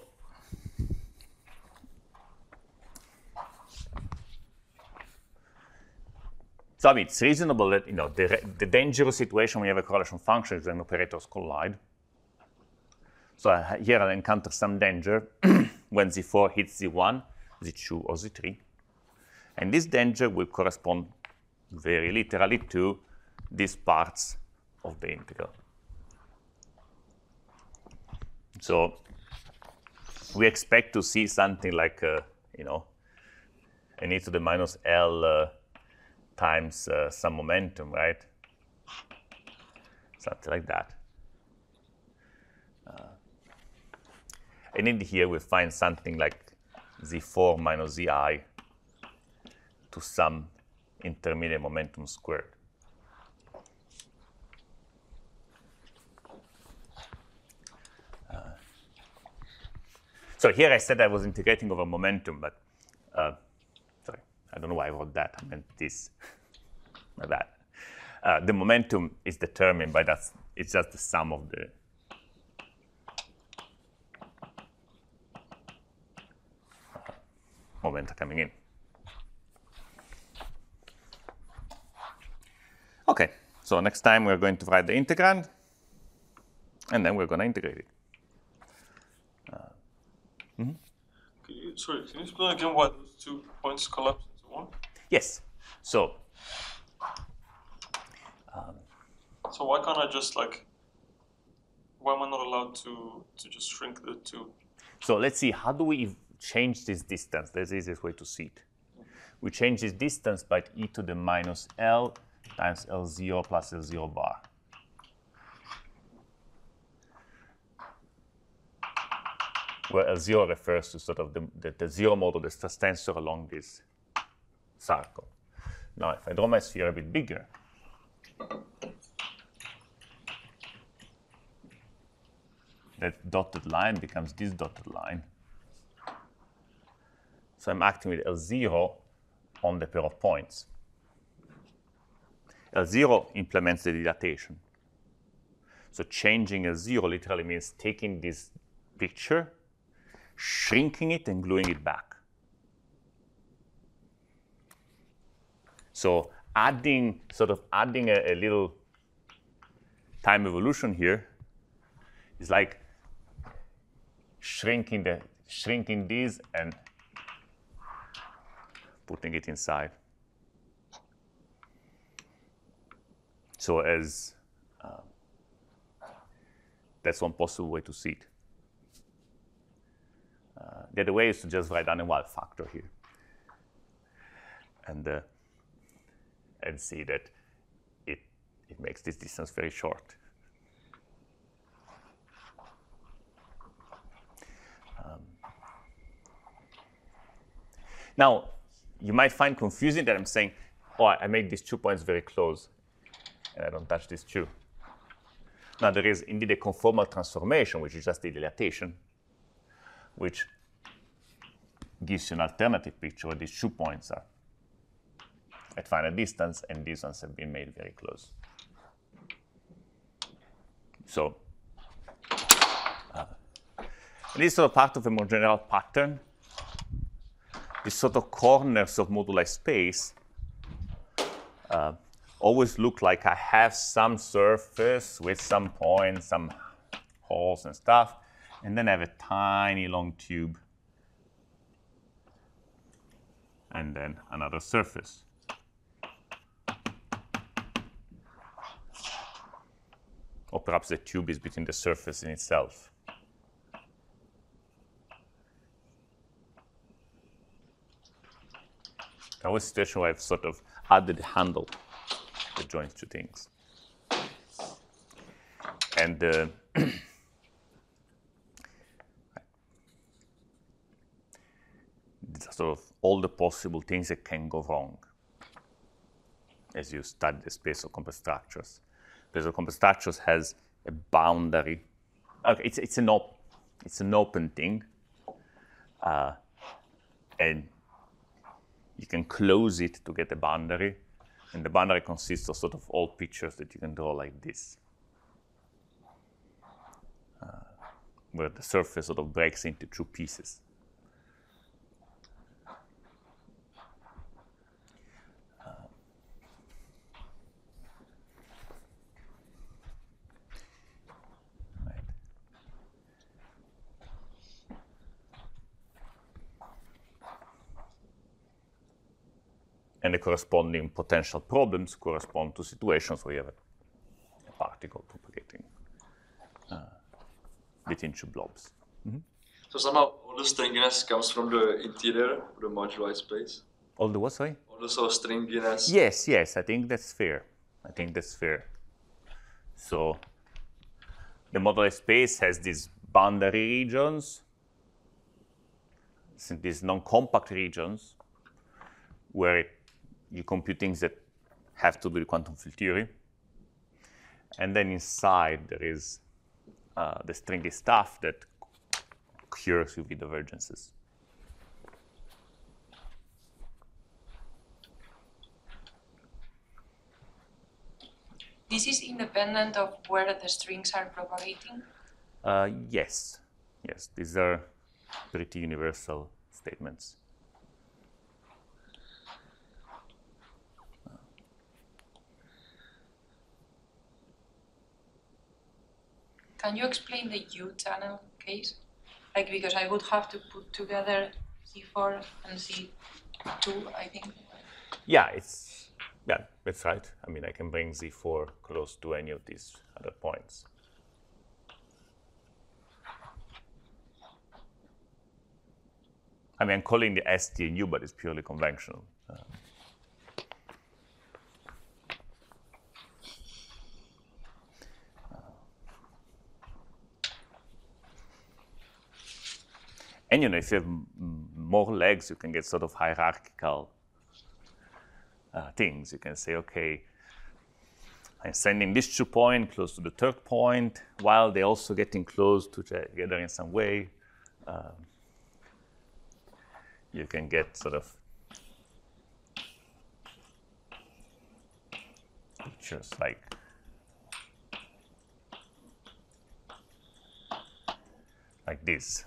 I mean, it's reasonable that the dangerous situation when you have a correlation function is when operators collide. So here I'll encounter some danger when z4 hits z1, z2, or z3. And this danger will correspond very literally to these parts of the integral. So we expect to see something like, you know, an e to the minus L times some momentum, right? Something like that. And in here we find something like Z4 minus Zi to some intermediate momentum squared. So here I said I was integrating over momentum, but sorry, I don't know why I wrote that. I meant this, not that. The momentum is determined by that. It's just the sum of the momenta coming in. Okay, so next time we're going to write the integrand, and then we're going to integrate it. Sorry, can you explain again why those 2 points collapse into one? Yes. So why can't I just why am I not allowed to just shrink the 2? So let's see, how do we change this distance? That's the easiest way to see it. We change this distance by e to the minus L times L0 plus L0 bar. Where L0 refers to sort of the zero mode of the stress tensor along this circle. Now, if I draw my sphere a bit bigger, that dotted line becomes this dotted line. So I'm acting with L0 on the pair of points. L0 implements the dilatation. So changing L0 literally means taking this picture, shrinking it, and gluing it back. So adding a little time evolution here is like shrinking this and putting it inside. So that's one possible way to see it. The other way is to just write down a Wald factor here, and see that it makes this distance very short. Now, you might find confusing that I'm saying, oh, I make these 2 points very close, and I don't touch these 2. Now, there is indeed a conformal transformation, which is just the dilatation, which gives you an alternative picture where these 2 points are at finite distance, and these ones have been made very close. So this is sort of part of a more general pattern. These sort of corners of moduli space always look like I have some surface with some points, some holes and stuff, and then I have a tiny long tube, and then another surface. Or perhaps the tube is between the surface and itself. There was a situation where I've sort of added a handle that joins 2 things. And these are sort of all the possible things that can go wrong as you study the space of compact structures. Space of compact structures has a boundary. Okay, it's an open thing, and you can close it to get a boundary, and the boundary consists of sort of all pictures that you can draw like this, where the surface sort of breaks into 2 pieces. and the corresponding potential problems correspond to situations where you have a particle propagating between two blobs. So somehow all the stringiness comes from the interior of the moduli space. All the what, sorry? All the sort of stringiness. Yes, I think that's fair. So the moduli space has these boundary regions, these non-compact regions, where you compute things that have to do with quantum field theory. And then inside there is the stringy stuff that cures UV divergences. This is independent of where the strings are propagating? Yes, these are pretty universal statements. Can you explain the U channel case? Like, because I would have to put together Z4 and Z2, I think. Yeah, that's right. I mean, I can bring Z4 close to any of these other points. I mean, I'm calling the ST and U, but it's purely conventional. And if you have more legs, you can get sort of hierarchical things. You can say, okay, I'm sending this 2 point close to the 3rd point, while they're also getting close to together in some way. You can get sort of pictures like this.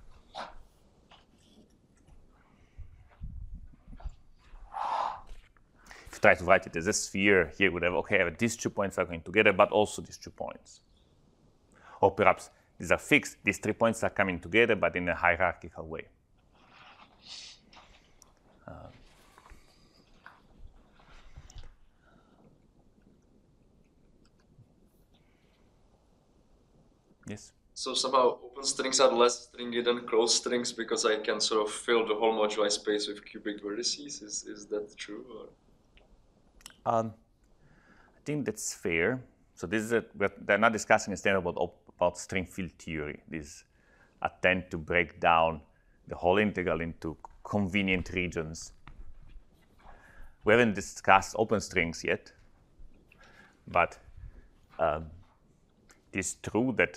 If you try to write it as a sphere, here would have, okay, I have these 2 points are going together, but also these 2 points. Or perhaps these are fixed, these 3 points are coming together, but in a hierarchical way. Yes? So somehow open strings are less stringy than closed strings because I can sort of fill the whole moduli space with cubic vertices. Is that true? Or? I think that's fair. So this is they're not discussing instead about string field theory. This attempt to break down the whole integral into convenient regions. We haven't discussed open strings yet, but it is true that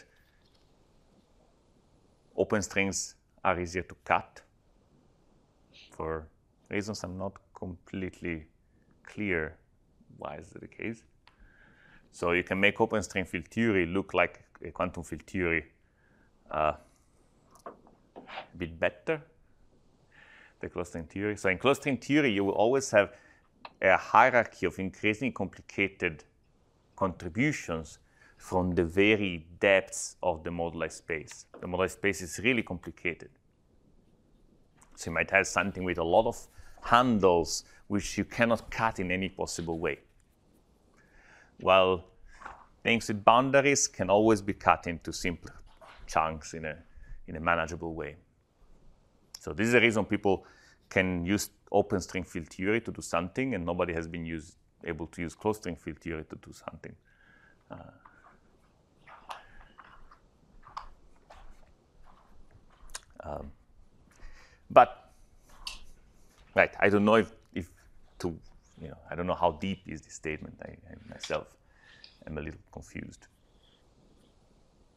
open strings are easier to cut for reasons I'm not completely clear why is that the case. So you can make open string field theory look like a quantum field theory a bit better than closed string theory. So in closed string theory, you will always have a hierarchy of increasingly complicated contributions from the very depths of the moduli space. The moduli space is really complicated. So you might have something with a lot of handles which you cannot cut in any possible way. While things with boundaries can always be cut into simpler chunks in a manageable way. So this is the reason people can use open string field theory to do something, and nobody has been able to use closed string field theory to do something. But right, I don't know I don't know how deep is this statement. I myself am a little confused.